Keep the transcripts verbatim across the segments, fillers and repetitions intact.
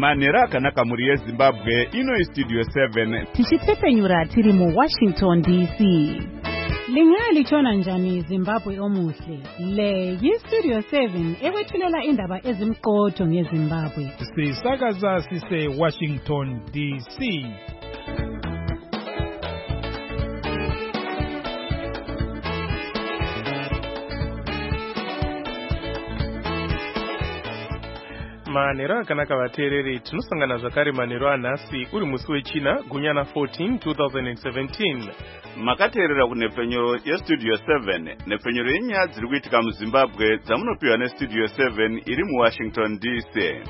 Manera akanaka muri yeZimbabwe ino Studio seven. Tichitepenyura tiri mu Washington D C. Lingali chona njani Zimbabwe omuhle. Le yi Studio seven ekwethulela indaba ezimqotho ngeZimbabwe. Sisakaza sise Washington D C. Manero akanaka vateereri tinosangana zvakare manero anhasi uri musi wechina gunyana fourteen twenty seventeen. Makateerera kunepfenyuro yeStudio seven nepfenyuro yenyaya dziri kuitika muZimbabwe dzamunopiwa neStudio seven iri muWashington D C.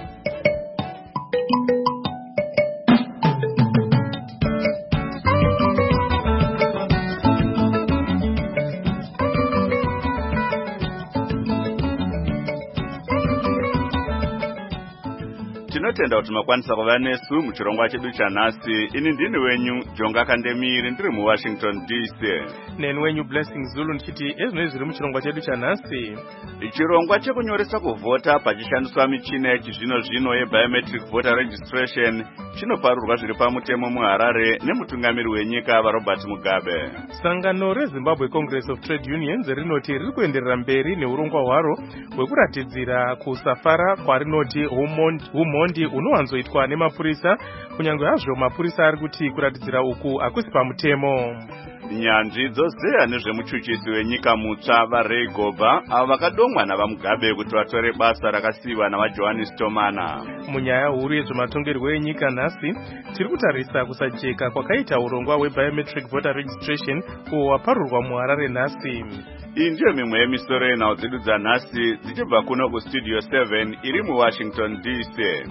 Tinotenda kuti makwanisa kuva nesu muchirongwa chedu chanhasi. Ini ndini wenyu Jonga Kandemiri ndiri muWashington D C. Neni wenyu Blessing Zulu ndichiti ezvinoi zviri muchirongwa chedu chanhasi. Chirongwa chekunyoresa kuvhota pachishandiswa michina yechizvino zvino yebiometric voter registration chinoparurwa zviri pamutemo muHarare nemutungamiri wenyika vaRobert Mugabe. Sangano reZimbabwe Congress of Trade Unions rinoti riri kuenderera mberi neurongwa hwaro hwekuratidzira kusafara kwarinoti umhondi unowanzoitwa nemapurisa, kunyange hazvo mapurisa ari kuti kuratidzira uku hakusi pamutemo. Nyanzvi dzozeya nezvemuchuchisi wenyika mutsva vaRay Goba avo vakadomwa navaMugabe kuti vatore basa rakasiyiwa navaJohannes Tomana. Munyaya huru yezvematongerwo enyika nhasi tiri kutarisa kusajeka kwakaita urongwa hwebiometric voter registration uwo waparurwa muHarare nhasi. Iyi ndiyo mimwe yemisoro yenhau dzedu dzanhasi dzichibva kuno kuStudio seven iri muWashington D C.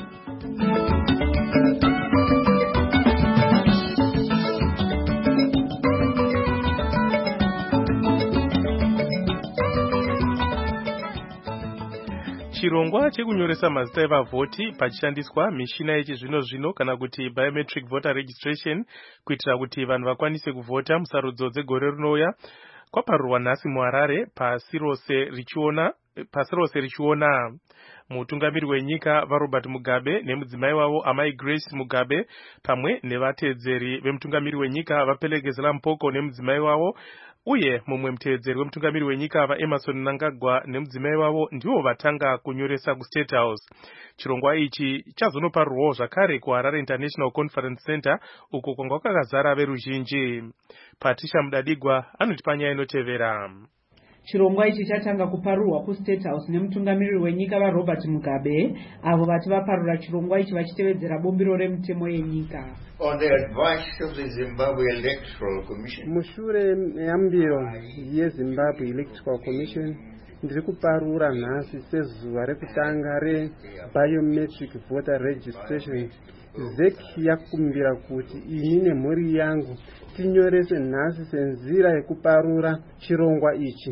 Chirongwa chekunyoresa mazita evavhoti pachishandiswa mishina yechizvino zvino kana kuti biometric voter registration kuitira kuti vanhu vakwanise kuvhota musarudzo dzegore rinouya kwaparurwa nhasi muHarare pasi rose richiona pasi rose richiona. Mutungamiri wenyika vaRobert Mugabe nemudzimai wavo amai Grace Mugabe pamwe nevateedzeri vemutungamiri wenyika vaPelegezela Mpoko nemudzimai wavo uye mumwe muteedzeri wemutungamiri wenyika vaEmerson Mnangagwa nemudzimai wavo ndivo vatanga kunyoresa kuState House. Chirongwa ichi chazonoparurwawo zvakare kuHarare International Conference Center uko kwanga kwakazara veruzhinji. Patricia Mudadigwa anoti panyaya inotevera. Chirongwa ichi chatanga kuparurwa kuState House nemutungamiri wenyika vaRobert Mugabe avo vati vaparura chirongwa ichi vachitevedzera bombiro remutemo yenyika. On the advice of the Zimbabwe Electoral Commission. Mushure yambiro yeZimbabwe Electoral Commission ndiri kuparura nhasi sezuva rekutanga rebiometric voter registration. Z E C yakumbira kuti ini nemhuri yangu tinyorese nhasi senzira yekuparura chirongwa ichi.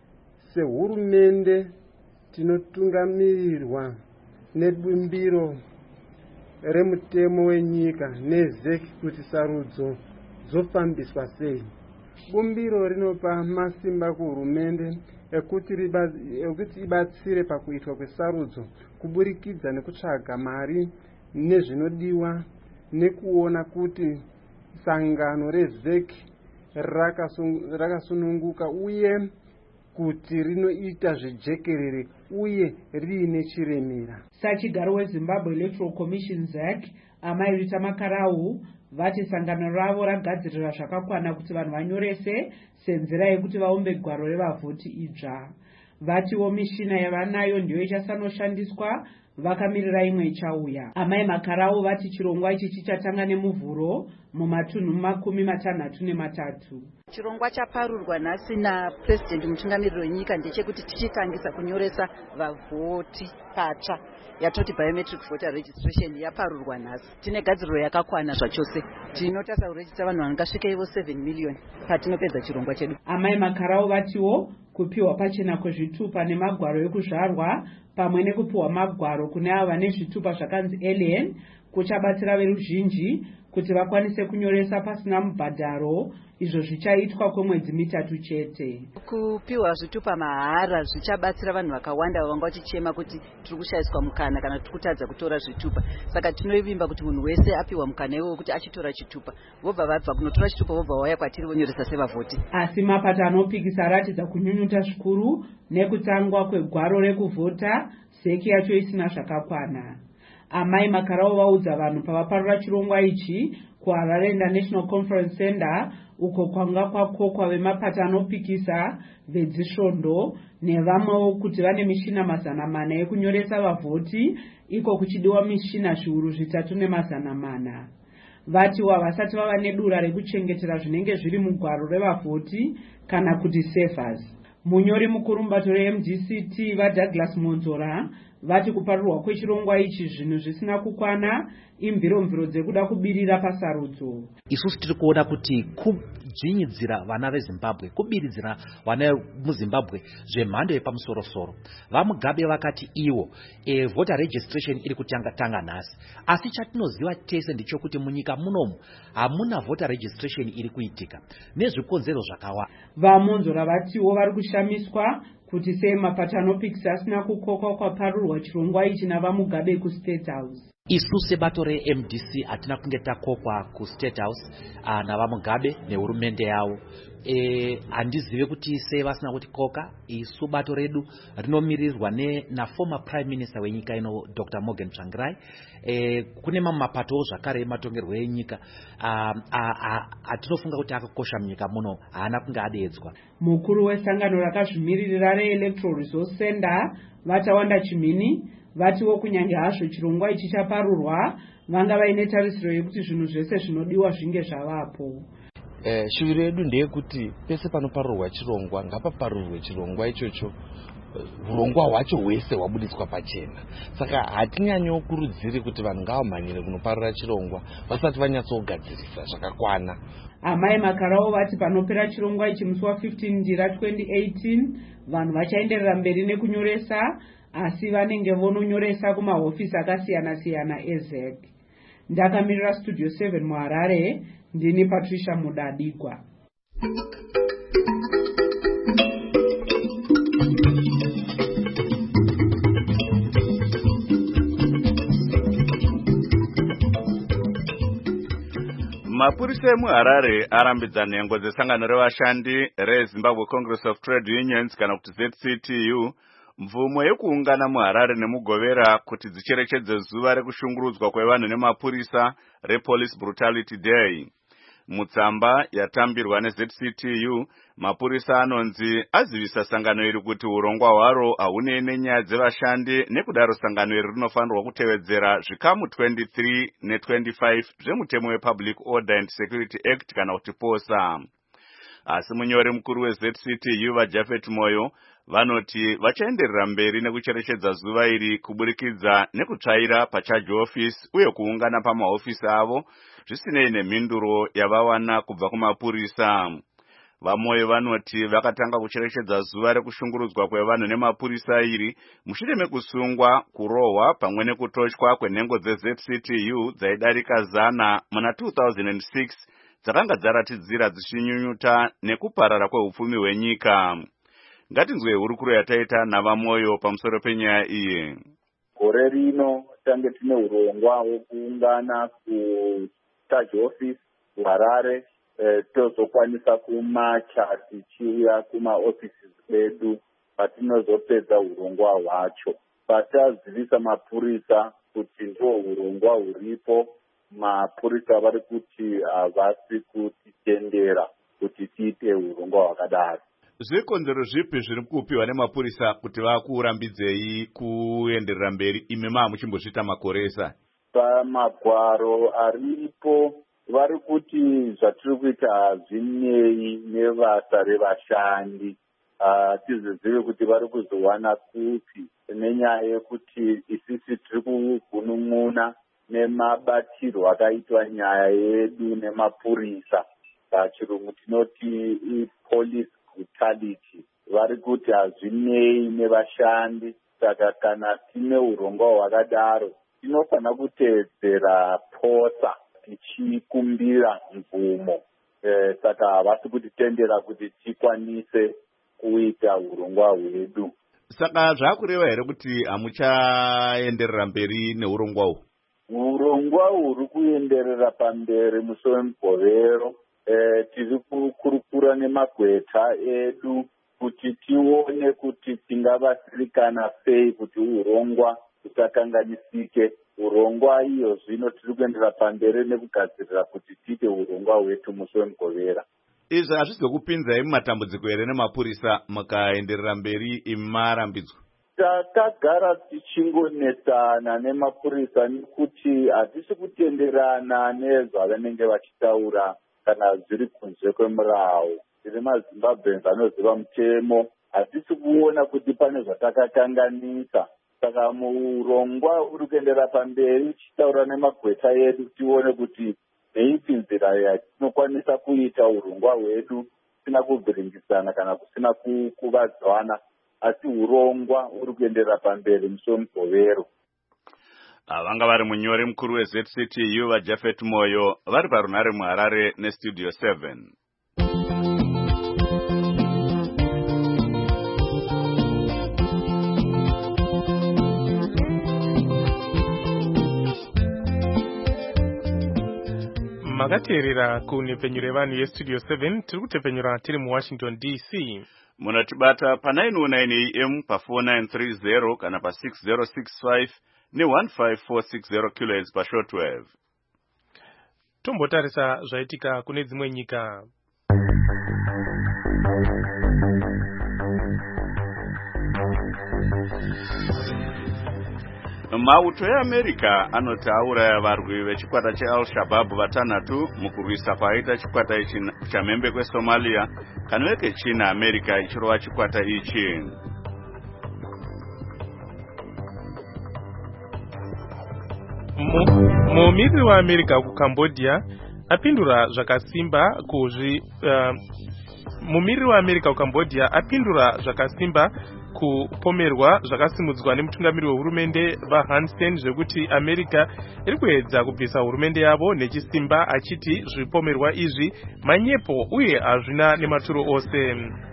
Sehurumende tinotungamirirwa nebumbiro remutemo wenyika neZ E C kuti sarudzo dzofambiswa sei. Bumbiro rinopa masimba kuhurumende ekuti ibatsire pakuitwa kwesarudzo kuburikidza nekutsvaga mari nezvinodiwa nekuona kuti sangano reZ E C rakasununguka uye kuti rinoita zvejekerere uye riine chiremera. Sachigaro weZimbabwe Electoral Commission Z E C amai Rita Makarau vati sangano ravo ragadzirira zvakakwana kuti vanhu vanyorese senzira yekuti vaumbe gwaro revavhoti idzva. Vatiwo mishina yavanayo ndiyo ichasanoshandiswa vakamirira imwe ichauya. Amai Makarau vati chirongwa ichi chichatanga nemuvhuro mumatunhu makumi matanhatu nematatu. Chirongwa chaparurwa nhasi naPresident mutungamiriri wenyika ndechekuti tichitangisa kunyoresa vavhoti patsva yatoti biometric voter registration yaparurwa nhasi. Tine gadziriro yakakwana zvachose. Tinotasa kurejista vanhu vangasvika ivo seven million patinopedza chirongwa chedu. Amai Makarau vatiwo kupiwa pachena kwezvitupa nemagwaro ekuzvarwa pamwe nekupiwa magwaro kune avo vane zvitupa zvakanzi alien kuchabatsira veruzhinji kuti vakwanise kunyoresa pasina mubhadharo, izvo zvichaitwa kwemwedzi mitatu chete. Kupiwa zvitupa mahara zvichabatsira vanhu vakawanda vanga vachichema kuti tiri kushayiswa mukana kana tiri kutadza kutora zvitupa. Saka tinovimba kuti munhu wese apiwa mukana iwowo kuti achitora chitupa, vobva vabva kunotora chitupa vobva vauya kwatiri vonyoresa sevavhoti. Asi mapato anopikisa aratidza kunyunyuta zvikuru nekutangwa kwegwaro rekuvhota, seki yacho isina zvakakwana. Amai Makarau vaudza vanhu pavaparura chirongwa ichi kuHarare International Conference Center, uko kwanga kwakokwa vemapato anopikisa, vedzisvondo nevamwewo kuti vane mishina mazana mana ekunyoresa vavhoti, iko kuchidiwa mishina zviuru zvitatu nemazana mana. Vatiwa vasati vava nedura rekuchengetera zvinenge zviri mugwaro revavhoti kana kuti savers. Munyori mukuru mubato re-M D C T vaDouglas Monzora vati kuparurwa kwechirongwa ichi zvinhu zvisina kukwana imviromviro dzekuda kubirira pasarudzo. Isusu tiri kuona kuti kudzvinyidzira vana veZimbabwe, kubiridzira vana muZimbabwe zvemhando yepamusoro-soro. VaMugabe vakati iwo e, voter registration iri kutanga tanga nhasi, asi chatinoziva tese ndichokuti munyika munomu hamuna voter registration iri kuitika nezvikonzero zvakawanda. VaMonzora vatiwo vari kushamiswa kuti sei mapato anopikisa asina kukokwa kwaparurwa chirongwa ichi navaMugabe kuState House. Isu sebato re-M D C hatina kunge takokwa kuState House uh, navaMugabe nehurumende yavo. E, handizive kuti sei vasina kuti koka. Isu bato redu rinomirirwa ne na former prime minister wenyika ino Doctor Morgan Tsvangirai. E, kune mamwe mapato zvakare ematongerwo enyika atinofunga kuti akakosha munyika muno haana kunge adeedzwa. Mukuru wesangano rakazvimiririra re-Electoral Resource Center Vatawanda Chimini vatiwo kunyange hazvo chirongwa ichi chaparurwa vanga vaine tarisiro yekuti zvinhu zvese zvinodiwa zvinge zvavapo. Eh, shuviro yedu ndeyekuti pese panoparurwa chirongwa ngapaparurwe chirongwa ichocho urongwa hwacho hwese hwabudiswa pachena. Saka hatinyanyokurudziri kuti vanhu ngavamhanyire kunoparura chirongwa vasati vanyatsogadzirisa zvakakwana. Amai Makarau vati panopera chirongwa ichi musi wa15 Ndira twenty eighteen vanhu vachaenderera mberi nekunyoresa, asi vanenge vononyoresa kumahofisi akasiyana-siyana ezec. Ndakamirira Studio seven muHarare, ndini Patricia Mudadigwa. Mapurisa emuHarare arambidza nhengo dzesangano revashandi reZimbabwe Congress of Trade Unions kana kuti Z C T U mvumo yekuungana muHarare nemugovera kuti dzicherechedze zuva rekushungurudzwa kwevanhu nemapurisa rePolice Brutality Day. Mutsamba yatambirwa neZ C T U, mapurisa anonzi azivisa sangano iri kuti urongwa hwaro hahunei nenyaya dzevashandi, nekudaro sangano iri rinofanirwa kutevedzera zvikamu twenty-three ne twenty-five zvemutemo wePublic Order and Security Act kana kuti POSA. Asi munyori mukuru weZ C T U vaJafet Moyo vanoti vachaenderera mberi nekucherechedza zuva iri kuburikidza nekutsvaira pacharge office uye kuungana pamahofisi avo zvisinei nemhinduro yavawana kubva kumapurisa. Vamoyo vanoti vakatanga kucherechedza zuva rekushungurudzwa kwevanhu nemapurisa iri mushure mekusungwa, kurohwa pamwe nekutoshwa kwenhengo dzeZ C T U dzaidarika zana muna two thousand six dzakanga dzaratidzira dzichinyunyuta nekuparara kwehupfumi hwenyika. Ngatinzwe hurukuro yataita navaMoyo pamusoro penyaya iyi. Gore rino tange tine urongwa hwekuungana kucharge office kuHarare, eh, tozokwanisa kumacha tichiuya kumaoffices edu patinozopedza urongwa hwacho. Patazivisa mapurisa kuti ndo urongwa huripo, mapurisa vari kuti havasi kutitendera kuti tiite urongwa hwakadaro. Zvikonzero zvipi zviri kupiwa nemapurisa kuti vakurambidzei kuenderera mberi imi maa muchimbozviita makoresa? Pamagwaro aripo vari kuti zvatiri kuita hazvinei nebasa revashandi. Tizizive kuti vari kuzowana kupi nenyaya yekuti isisi tiri kugunun'una nemabatirwo akaitwa nyaya yedu nemapurisa. Pachirungu tinoti ipolice brutality. Vari kuti hazvinei nevashandi. Saka kana tine urongwa hwakadaro tinofanira kuteedzera POSA, tichikumbira mvumo. E, saka havasi kutitendera kuti tikwanise kuita urongwa hwedu. Saka zvakureva here kuti hamuchaenderera mberi neurongwa uhu? Urongwa huri kuenderera pamberi musi wemugovero. E, tiri kukurukura nemagweta edu kuti tione kuti tingavasirikana sei kuti urongwa husakanganisike. Urongwa iyo zvino tiri kuendera pamberi nekugadzirira kuti tiite urongwa hwetu musi wemugovera. Izvi hazvizokupinzai mumatambudziko here nemapurisa mukaenderera mberi imi marambidzwa? Takagara tichingonesana nemapurisa nekuti hatisi kutenderana nezvavanenge vachitaura kana zviri kunze kwemurau. Tiri maZimbabweans anoziva mutemo, hatisi kuona kuti pane zvatakakanganisa. Saka murongwa uri kuendera pamberi tichitaura nemagweta edu tione kuti neipi nzira yatinokwanisa kuita urongwa hwedu kusina kuvhiringisana kana kusina kuvadzwana, asi urongwa uri kuendera pamberi musi wemugovero. Vanga vari munyori mukuru weZ C T U vaJafet Moyo vari parunhare muHarare neStudio seven. Makateerera kunepfenyuro yevanhu yeStudio seven, tiri kutepfenyura tiri muWashington D C. Munotibata pa nine oh nine A M pa four nine three zero kana pa six zero six five ne one five four six zero kilohertz pa shortwave. Tombotarisa zvaitika kune dzimwe nyika. Mauto eAmerica anoti auraya varwi vechikwata cheAl-Shabaab vatanhatu mukurwisa kwaita chikwata ichi chamhembe kweSomalia kanoweke China America ichirova chikwata ichi. Mumiriri waAmerica kuCambodia apindura zvakasimba kuzvi uh, mumiriri waAmerica kuCambodia apindura zvakasimba kupomerwa zvakasimudzwa nemutungamiri wehurumende vaHun Sen zvekuti America iri kuedza kubvisa hurumende yavo nechisimba, achiti zvipomerwa izvi manyepo uye hazvina nematuro ose.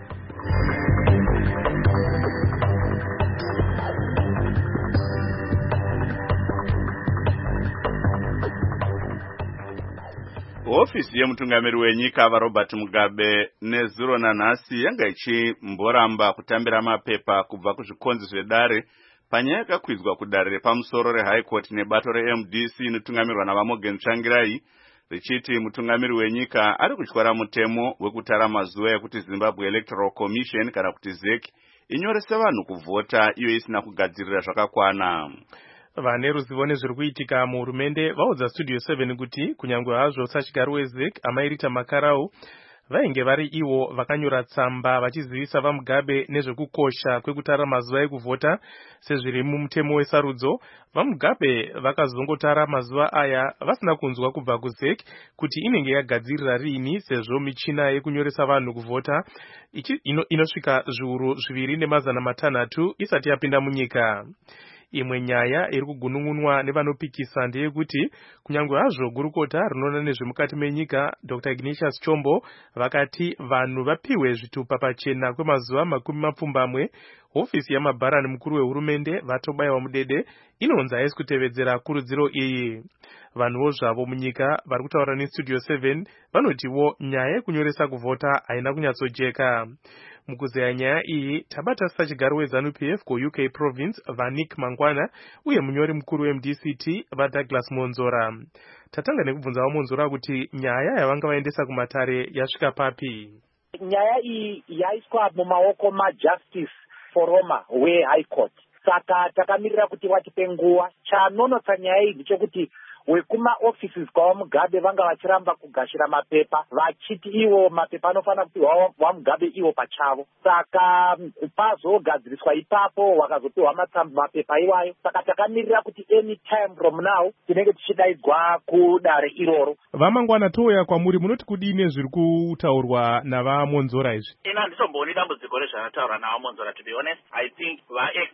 Ofisi yemutungamiri wenyika vaRobert Mugabe nezuro nanhasi yanga ichimboramba kutambira mapepa kubva kuzvikonzi zvedare panyaya yakakwidzwa kudare repamusoro reHigh Court nebato reM D C inotungamirwa navaMorgan Tsvangirai, richiti mutungamiri wenyika ari kutyara mutemo wekutara mazuva ekuti Zimbabwe Electoral Commission kana kuti Z E C inyorese vanhu kuvhota iyo isina kugadzirira zvakakwana. Vane ruzivo nezviri kuitika muhurumende vaudza Studio seven kuti kunyangwe hazvo sachigaro weZ E C Amairita Makarau vainge vari ivo vakanyora tsamba vachizivisa vaMugabe nezvekukosha kwekutara mazuva ekuvhota sezviri mumutemo wesarudzo, vaMugabe vakazongotara mazuva aya vasina kunzwa kubva kuZ E C kuti inenge yagadzirira rini, sezvo michina yekunyoresa vanhu kuvhota inosvika zviuru zviviri nemazana matanhatu isati yapinda munyika. Imwe nyaya iri kugunungunwa nevanopikisa ndeyekuti kunyangwe hazvo gurukota rinoona nezvemukati menyika Doctor Ignatius Chombo vakati vanhu vapiwe zvitupa pachena kwemazuva makumi mapfumbamwe, hofisi yamabharani mukuru wehurumende vatobayiwa mudede inonzi haisi kutevedzera kurudziro iyi. Vanhuwo zvavo munyika vari kutaura neStudio seven vanotiwo nyaya yekunyoresa kuvhota haina kunyatsojeka. Mukuzeya nyaya iyi tabata sachigaro weZANU P F ku U K province vaNick Mangwana uye munyori mukuru weM D C T vaDouglas Monzora. Tatanga nekubvunza vaMonzora kuti nyaya yavanga vaendesa kumatare yasvika papi. Nyaya iyi yaiswa mumaoko maJustice Foroma weHigh Court. Saka takamirira kuti vatipe nguva. Chanonotsa nyaya iyi ndechekuti wekuma offices kwa Mugabe vanga vachiramba kugashira mapepa vachiti iwo mapepa anofana kuti vaMugabe iwo pachavo. Saka pazogadziriswa ipapo wakazopiwa matsamba mapepa iwayo. Saka takamirira kuti any time from now tinenge tichidaidzwa kudare iroro. Vamangwana touya kwamuri munoti kudini zviri kutaurwa navaMonzora izvi? Ina nditomboni dambudziko rezvanotaura navaMonzora, to be honest. I think vaActa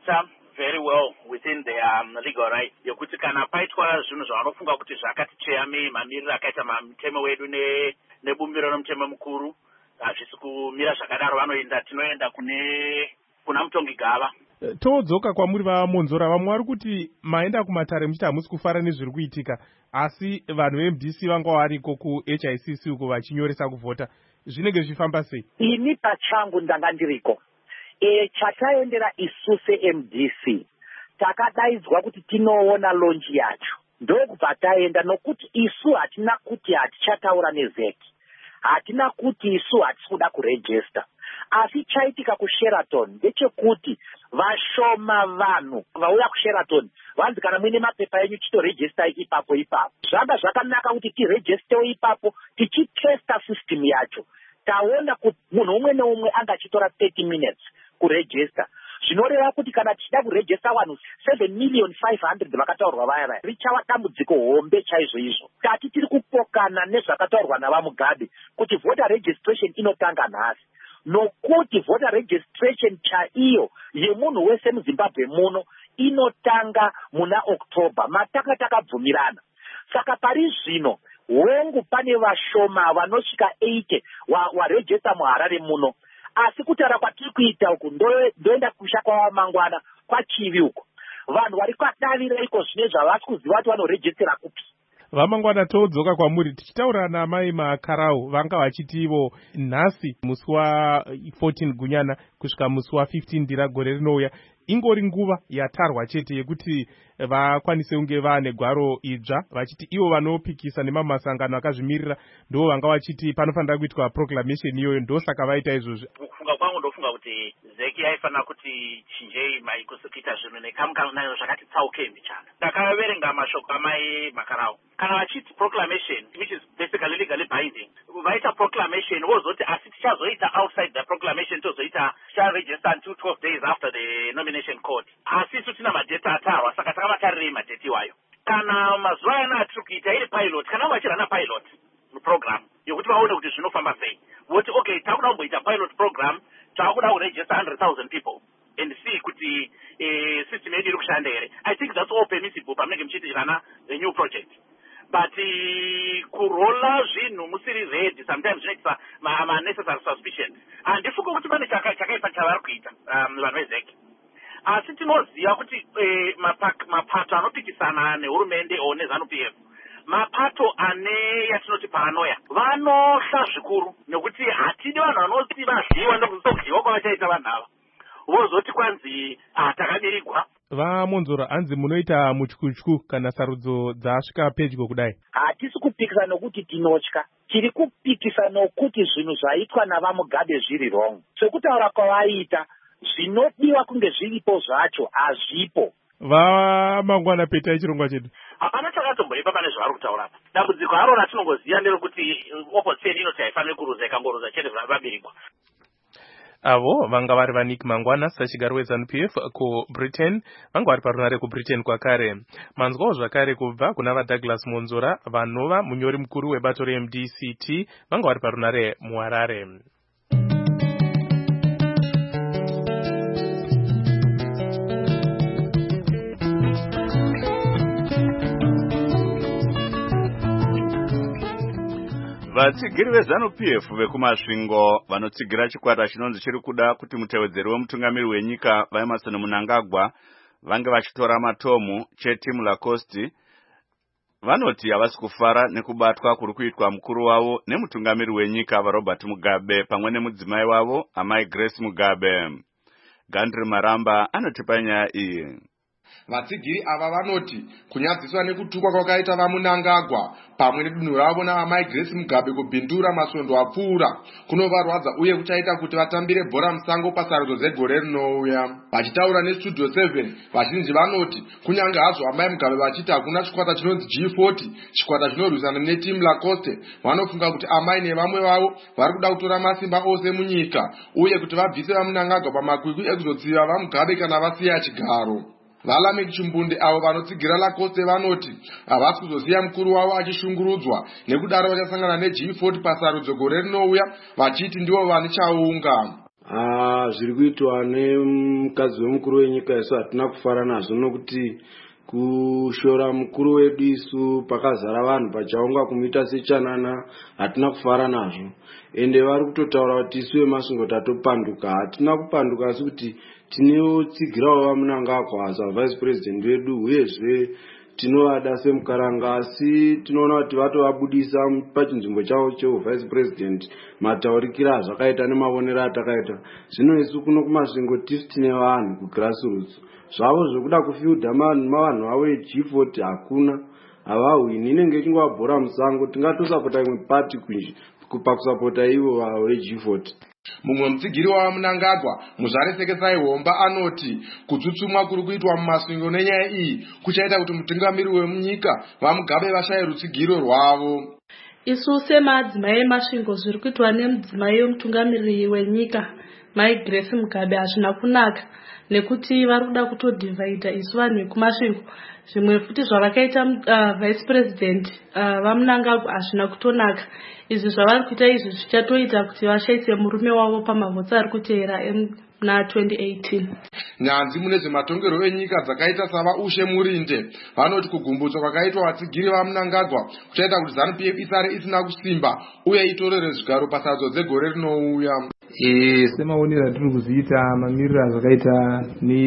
very well within their um, legal right yokuti kana paitwa zvinhu zvavanofunga kuti zvakati cheyame mamiriro akaita mamutemo wedu nebumbiro nomutemo mukuru hazvisi kumira zvakadaro vanoenda tinoenda kune kuna mutongi gava. Todzoka kwamuri vamonzora vamwe vari kuti maenda kumatare muchiti hamusi kufara nezviri kuitika asi vanhu ve-M D C vanga variko ku-H I C C uko vachinyoresa kuvhota zvinenge zvifamba sei? Ini pachangu ndanga ndiriko e, chataendera isu se-M D C takadaidzwa kuti tinoona lonji yacho ndokubva taenda nokuti isu hatina kuti hatichataura nezeki hatina kuti isu hatisi kuda kurejista asi chaitika kuSheraton ndechekuti vashoma vanhu vauya kuSheraton vanzi kana muine mapepa enyu chitorejista ipapo ipapo zvanga zvakanaka kuti tirejistewo ipapo tichitesta system yacho taona kuti munhu umwe neumwe anga achitora thirty minutes kurejista zvinoreva kuti kana tichida kurejista vanhu seven million five hundred vakataurwa vaya vaya richava dambudziko hombe chaizvo izvo tati tiri kupokana nezvakataurwa navamugabe kuti voter registration inotanga nhasi nokuti voter registration chaiyo yemunhu wese muZimbabwe muno inotanga muna October mataka takabvumirana saka pari zvino wengu pane vashoma vanosvika eighty warejista wa muHarare muno asi kutaura kwatiri kuita uku ndoenda kusha kwamangwana kwachivi uko vanhu vari kwadavira iko zvine zvavasi kuziva kuti vanorejistira kupi. Vamangwana todzoka kwamuri tichitaura namai makarau vanga vachiti ivo nhasi musi wa fourteen gunyana kusvika musi wa fifteen ndira gore rinouya ingori nguva yatarwa chete yekuti vakwanise kunge vane gwaro idzva vachiti ivo vanopikisa nemamasangano akazvimirira ndo vanga vachiti panofanira kuitwa proclamation iyoyo ndosaka vaita izvozvo. Kufunga kwangu ndofunga kuti zeki yaifanira kuti chinjei maikuita zvinhu nekamukanayo zvakati tsauke mbichana. Ndakaverenga mashoko amai makarau kana vachiti proclamation which is basically legally binding vaita proclamation vozoti asi tichazoita outside the proclamation tozoita ticharegister until twelve days after the nomination court asi isu tina madheta atarwa saka takavatarirei madheti iwayo kana mazuva ayana atiri kuita iri pilot kana vachirana pilot program yokuti vaone kuti zvinofamba sei voti okay takuda kumboita pilot program takuda kuregister one hundred thousand people and see kuti eh, system yedu iri kushanda here. I think that's all permissible pamunenge muchiitirana a new project but uh, kurola zvinhu musiri ready sometimes zvinoitisa ma-necessary suspicion handifunga kuti pane chakaipa chavari kuita vanhu vezeki asi tinoziva kuti mapato anopikisana nehurumende o nezanu P F mapato ane yatinoti paranoya vanosha zvikuru nekuti hatidi vanhu vanoti vazviwa ndokuzokudyiwa kwavachaita vanhu ava vozoti kwanzi takamirigwa. Vamonzora hanzi munoita mutyutyu kana sarudzo dzasvika pedyo kudai? Hatisi kupikisa nokuti tinotya tiri kupikisa nokuti zvinhu zvaitwa navamugabe zviri wrong sekutaura kwavaita zvinodiwa kunge zviripo zvacho hazvipo. Vamangwana peta yechirongwa chedu hapana chakatomboipa pane zvavari kutaura apa dambudziko haro ratinongoziva nderekuti opposition inoti haifaniri kuruza ikangoruza chete zvavaberigwa. Avo vanga vari vaNick Mangwana sachigaro weZanu P F kuBritain vanga vari parunare kuBritain kwakare. Manzwawo zvakare kubva kuna vaDouglas Monzora vanova munyori mukuru webato reM D C T vanga vari parunare muHarare. Vatsigiri veZanu P F vekumasvingo vanotsigira chikwata chinonzi chiri kuda kuti mutevedzeri wemutungamiri wenyika vaEmerson Mnangagwa vange vachitora matomu cheTimu Lacoste vanoti havasi kufara nekubatwa kuri kuitwa mukuru wavo nemutungamiri wenyika vaRobert Mugabe pamwe nemudzimai wavo amai Grace Mugabe. Gandri Maramba anotipa nyaya iyi. Vatsigiri ava vanoti kunyadziswa nekutukwa kwakaita vaMnangagwa pamwe nedunhu ravo naamai Grace Mugabe kubhindura masvondo apfuura kunovarwadza uye kuchaita kuti vatambire bhora musango pasarudzo dzegore rinouya. Vachitaura neStudio seven vazhinji vanoti kunyange hazvo amai Mugabe vachiti hakuna chikwata chinonzi G forty chikwata chinorwisana neTimu Lacoste vanofunga kuti amai nevamwe vavo vari kuda kutora masimba ose munyika uye kuti vabvise vaMnangagwa pamakwikwi ekuzotsiva vaMugabe kana vasiya chigaro. Valamik Chimbunde avo vanotsigira Lacoste vanoti havasi kuzosiya mukuru wavo achishungurudzwa nekudaro vachasangana neG forty pasarudzo gore rinouya vachiti ndivo vane chaunga. Ah, zviri kuitwa nemukadzi wemukuru wenyika isu hatina kufara nazvo nokuti kushora mukuru wedu isu pakazara vanhu pachaunga kumuita sechanana hatina kufara nazvo. Ende vari kutotaura kuti isu vemasvingo tatopanduka. Hatina kupanduka asi kuti tinotsigirawo vaMunangagwa asa vice president wedu uyezve tinovada semukaranga asi tinoona kuti vatovabudisa pachinzvimbo chavo chevice president mataurikira azvakaita nemavonero atakaita. Zvino isu kuno kumasvingo tisu tine vanhu kugrassroots zvavo zvokuda kufyudha mavanhu avo eG forty hakuna havahwini. Inenge ichingovabhora musango. Tingatosapota imwe pati pakusapota ivo veG forty. Mumwe mutsigiri waMunangagwa Muzvare Seketsai Homba anoti kutsutsumwa kuri kuitwa mumasvingo nenyaya iyi kuchaita kuti mutungamiri wemunyika vaMugabe vashaye rutsigiro rwavo. Isu semadzimai emasvingo zviri kuitwa nemudzimai wemutungamiri wenyika Mai Grace Mugabe hazvina kunaka nekuti vari kuda kutodivhaidha isu vanhu vekumasvingo. Zvimwe futi zvavakaita uh, vice president uh, vaMunangagwa hazvina kutonaka. Izvi zvavari kuita izvi zvichatoita kuti vashaise murume wavo pamavhotsi ari kuteera na twenty eighteen. Nyanzi mune zvematongerwo enyika dzakaita savaushe Murinde vanoti kugumbutswa kwakaitwa vatsigiri vaMunangagwa kuchaita kuti ZANU P F isare isina kusimba uye itorere zvigaro pasadzo dzegore rinouya. Eh, semaonero atiri kuziita mamiriro azvakaita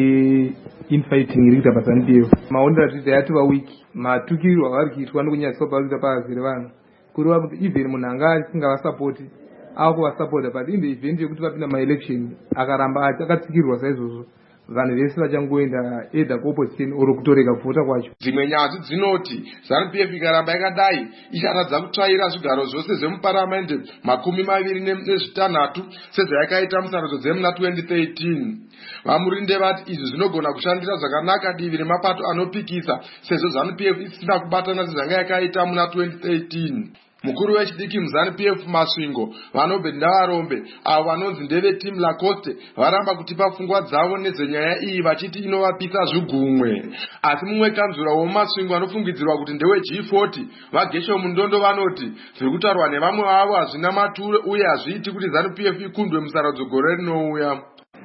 neinfighting iri kuita paZANU P F. Maonero atiri yatova wiki matukiriro avari kuitwa nokunyanyiswa pavari kuita pavazere vanhu kureva kuti even munhu anga asingavasapoti akuvasapota but in the event yekuti vapinda maelection akaramba akatsikirwa saizvozvo vanhu vese vachangoenda either kuopposition oro kutoreka kuvhota kwacho. Dzimwe nyanzvi dzinoti ZANU P F ikaramba yakadai ichatadza kutsvaira zvigaro zvose zvemuparamende makumi maviri nezvitanhatu sezvayakaita musarudzo dzemuna twenty thirteen. VaMurinde vati izvi zvinogona kushandira zvakanaka divi remapato anopikisa sezvo ZANU P F isina kubatana sezvanga yakaita muna twenty thirteen. Mukuru wechidiki muZANU P F Masvingo Vanobed Ndavarombe avo vanonzi ndeve Team Lacoste varamba kutipa pfungwa dzavo nezvenyaya iyi vachiti inovapisa zvigumwe. Asi mumwe kanzura woMasvingo anofungidzirwa kuti ndewe G forty vaGesho Mundondo vanoti zviri kutaurwa nevamwe vavo hazvina maturo uye hazviiti kuti ZANU P F ikundwe musarudzo gore rinouya.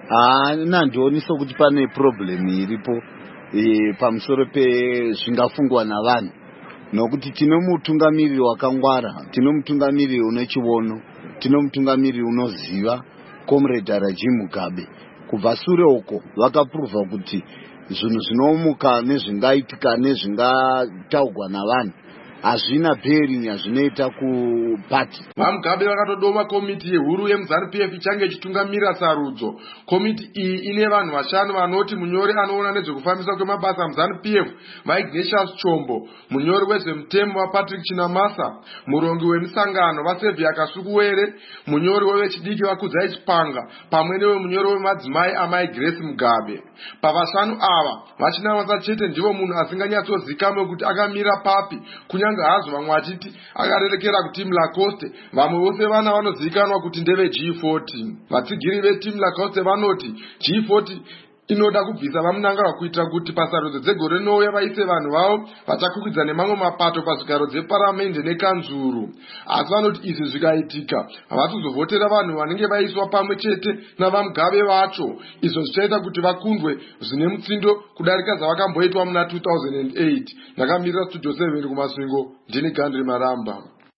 Haana ndioni sokuti pane problem iripo e, pamusoro pezvingafungwa navanhu nokuti tine mutungamiriri wakangwara, tine mutungamiriri une chivono, tine mutungamiriri unoziva Comrade Rajiv Mugabe. Kubva sure uko vakaprova kuti zvinhu zvinomuka nezvingaitika nezvingataurwa navanhu hazvina bearing yazvinoita kupati. VaMugabe vakatodoma komiti yehuru yemuZANU P F ichange ichitungamira sarudzo. Komiti iyi ine vanhu vashanu vanoti munyori anoona nezvekufambisa kwemabasa muZANU P F vaIgnatius Chombo, munyori wezvemutemo vaPatrick Chinamasa, murongi wemusangano vaSevia Kasukuwere, munyori wevechidiki vaKudzai Chipanga pamwe newemunyori wemadzimai aMai Grace Mugabe. Pavashanu ava vachinamasa chete ndivo munhu asinganyatsozikamwe kuti akamira papi kunya hazo vamwe vachiti akarerekera kuTeam Lacoste vamwe vose vana vanozivikanwa kuti ndeve G forty. Vatsigiri veTeam Lacoste vanoti G forty inoda kubvisa vaMunangagwa kuitira kuti pasarudzo dzegore rinouya vaise vanhu vavo vachakwikwidzana nemamwe mapato pazvigaro dzeparamende nekanzuru. Asi vanoti izvi zvikaitika havachizovhotera vanhu vanenge vaiswa pamwe chete navaMugabe vacho, izvo zvichaita kuti vakundwe zvine mutsindo kudarika zvavakamboitwa muna two thousand eight. Ndakamirira Studio seven kuMasvingo, ndini Gandri Maramba.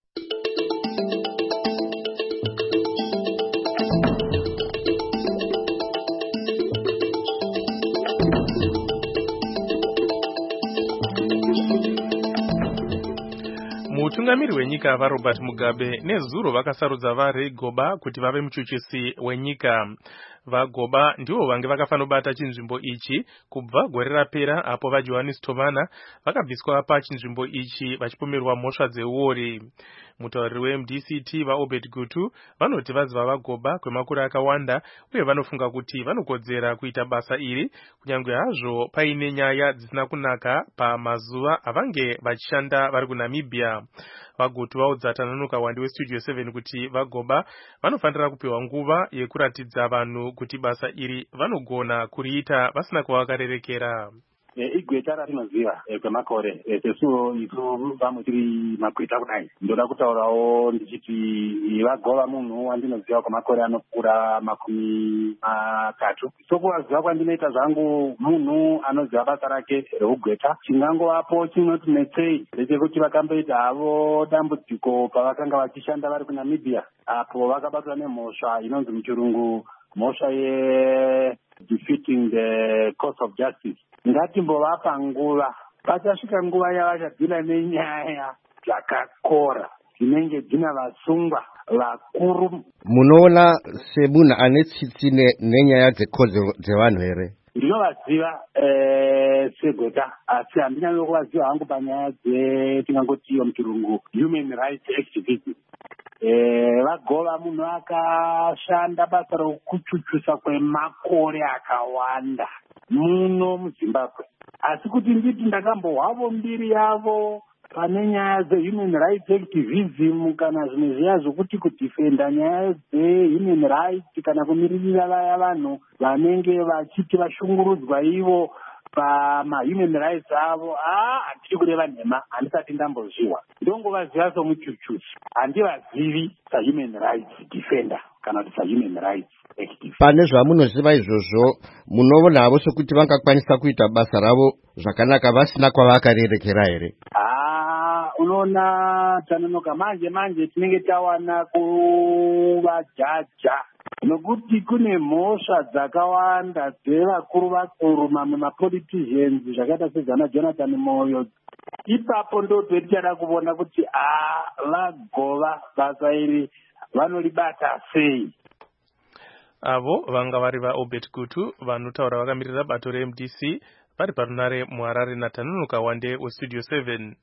Mutungamiri wenyika vaRobert Mugabe nezuro vakasarudza vaRay Goba kuti vave muchuchisi wenyika. VaGoba ndivo vange vakafanobata chinzvimbo ichi kubva gore rapera apo vaJohannes Tovana vakabviswa pachinzvimbo ichi vachipomerwa mhosva dzeuori. Mutauriri weM D C T vaObed Gutu vanoti vaziva vaGoba kwemakore akawanda uye vanofunga kuti vanokodzera kuita basa iri kunyange hazvo paine nyaya dzisina kunaka pamazuva avange vachishanda vari kuNamibia. VaGutu vaudza Tananuka Wandi weStudio seven kuti vaGoba vanofanira kupiwa nguva yekuratidza vanhu kuti basa iri vanogona kuriita vasina kwavakarerekera. igweta ratinoziva kwemakore sesuo itu vamwe tiri magweta kudai. Ndoda kutaurawo ndichiti vagova munhu wandinoziva kwemakore anokura makumi matatu. So kuvaziva kwandinoita zvangu munhu anoziva basa rake reugweta. Chingangovapo chinoti netsei ndechekuti vakamboita havo dambudziko pavakanga vachishanda vari kuNamibia, apo vakabatwa nemhosva inonzi muchirungu mhosva ye defeating the course of justice. Ngatimbovapa nguva, pachasvika nguva yavachadhila nenyaya dzakakora dzinenge dzina vasungwa vakuru. Munoona semunhu ane tsitsi nenyaya dzekodzero dzevanhu here? Ndinovaziva segota asi handinyange kuvaziva hangu panyaya dzetingangoti muchirungu human rights activism. Vagova munhu akashanda basa rokuchuchusa kwemakore akawanda muno muZimbabwe, asi kuti nditi ndakambohwavo mbiri yavo pane nyaya dzehuman rights activism kana zvimwe zviya zvokuti kudhifenda nyaya dzehuman rights kana kumiririra vaya vanhu vanenge vachiti vashungurudzwa ivo pamahuman rights avo. Ah, handiri kureva nhema, handisati ndambozviwa. Ndongovaziva somuchuchusi, handivazivi sahuman rights defender kana kuti sahuman rights activist. Pane zvamunoziva izvozvo, munoonavo sokuti vangakwanisa kuita basa ravo zvakanaka vasina kwavakarerekera here? Ah, unoona tanonoka manje manje tinenge tawana kuvajaja nokuti kune mhosva dzakawanda dzevakuru vakuru mamwe mapoliticians zvakaita sezana Jonathan Moyo. Ipapo ndo tichada kuona kuti ah vagova basa iri vanolibata sei. Avo vanga vari vaObert Gutu vanotaura vakamirira bato reM D C vari parunare muHarare naTanonoka Wande weStudio seven.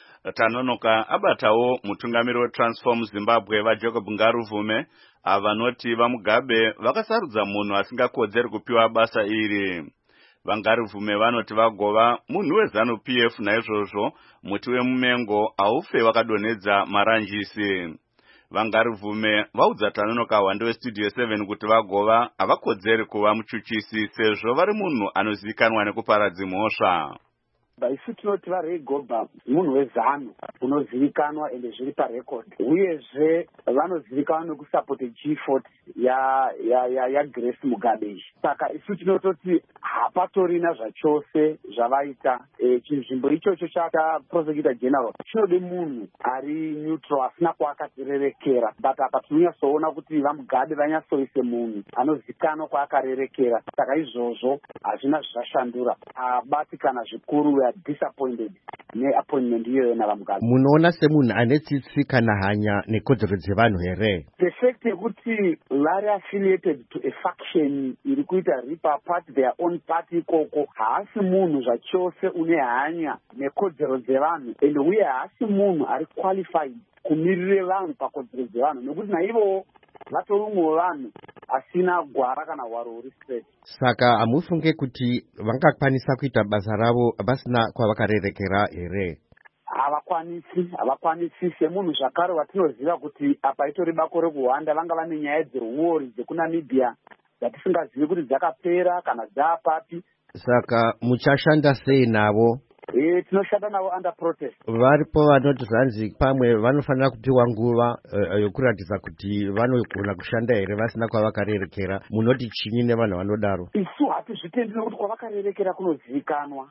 Tanonoka abatawo mutungamiri weTransform Zimbabwe vaJacob Ngaruvume avanoti vaMugabe vakasarudza munhu asingakodzeri kupiwa basa iri. Vangaruvume vanoti vagova munhu weZanu-P F naizvozvo muti wemumengo aufe wakadonedza maranjisi. Vangaruvume vaudza Tanonoka Wande weStudio seven kuti vagova havakodzeri kuva muchuchisi sezvo vari munhu anozivikanwa nekuparadza mhosva. Isu tinoti vaRegobha munhu wezanu unozivikanwa ende zviri parecord, uyezve vanozivikanwa nekusapota G forty ya ya ya ya Grace Mugabe. Saka isu tinototi hapatorina zvachose zvavaita. E, chinzvimbo ichocho chaka prosecutor general chinode munhu ari neutral asina kwaakarerekera, but apa tinonyatsoona kuti vaMugabe vanyatsoise munhu anozivikanwa kwaakarerekera. Saka izvozvo hazvina zvashandura. Abati kana zvikuru we disappointed ne-appointment iyoyo navaMugabe. Munoona semunhu ane tsitsi kana hanya nekodzero dzevanhu here? The fact yekuti vari affiliated to a faction iri kuita rip apart their own party ikoko, haasi munhu zvachose une hanya nekodzero dzevanhu, ende uye haasi munhu ari qualified kumirire vanhu pakodzero dzevanhu, nekuti naivo vatori umwe vanhu asina gwara kana hwaro huri straight. Saka hamufunge kuti vangakwanisa kuita basa ravo vasina kwavakarerekera here? Havakwanisi, havakwanisi. Semunhu zvakare watinoziva kuti apa itori bako rekuhwanda vanga vane nyaya dzeuori dzekuNamibia dzatisingazivi kuti dzakapera kana dzaapapi. Saka muchashanda sei navo? Eh, tinoshanda navo under protest. Varipo vanoti zvanzi pamwe vanofanira kupiwa nguva uh, yokuratidza kuti vanogona kushanda here vasina kwavakarerekera. Munoti chinyi nevanhu vanodaro? Isu hatizvitendi nekuti kwavakarerekera kunozivikanwa.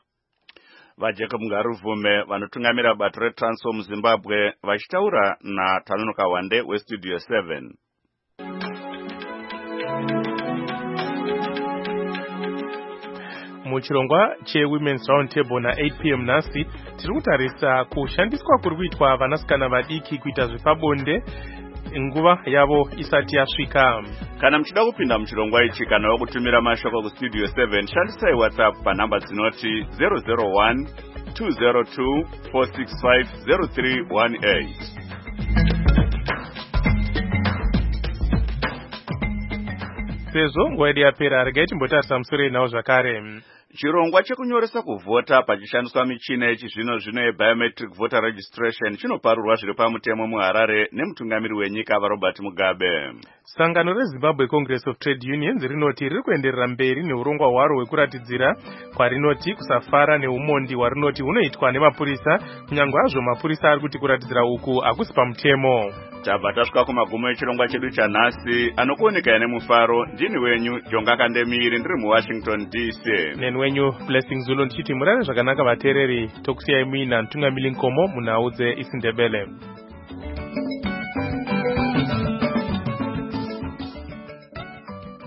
VaJacob Ngaruvume vanotungamira bato reTransform Zimbabwe vachitaura naTanonoka Wande weStudio seven. Muchirongwa cheWomen's Roundtable na eight p m nhasi tiri kutarisa kushandiswa kuri kuitwa vanasikana vadiki kuita zvepabonde nguva yavo isati yasvika. Kana muchida kupinda muchirongwa ichi kana wakutumira mashoko kuStudio seven, shandisai WhatsApp panhamba dzinoti zero zero one two zero two four six five zero three one eight. Sezvo nguva yedu yapera regai timbotarisa musoro nawo zvakare. Chirongwa chekunyoresa kuvhota pachishandiswa michina yechizvino-zvino yebiometric voter registration chinoparurwa zviri pamutemo muHarare nemutungamiri wenyika vaRobert Mugabe. Sangano reZimbabwe Congress of Trade Unions rinoti riri kuenderera mberi neurongwa hwaro hwekuratidzira kwarinoti kusafara neumondi hwarinoti hunoitwa nemapurisa, kunyange hazvo mapurisa ari kuti kuratidzira uku hakusi pamutemo. Tabva tasvika kumagumo echirongwa chedu chanhasi, anokuoneka nemufaro. Ndini wenyu Jonga Kandemiri, ndiri muWashington D C. Neni wenyu Blessing Zulu, ndichiti murare zvakanaka vateereri. Tokusiyai muina Ntungamili Nkomo munhau dzeIsindebele.